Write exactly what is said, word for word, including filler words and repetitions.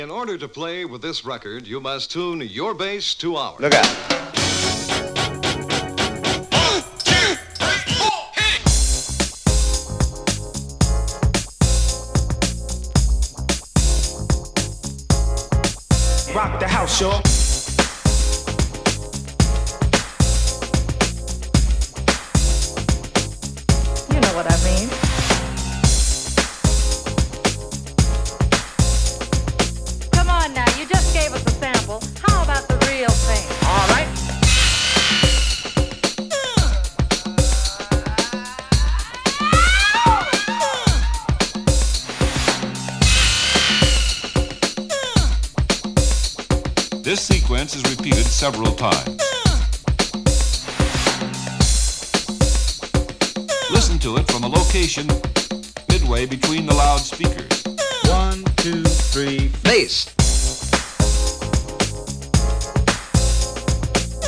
In order to play with this record, you must tune your bass to ours. Look out. One, two, three, four, hit it! Rock the house, y'all. You know what I mean. Now, you just gave us a sample. How about the real thing? All right. This sequence is repeated several times. Listen to it from a location midway between the loudspeakers. One, two, three, bass.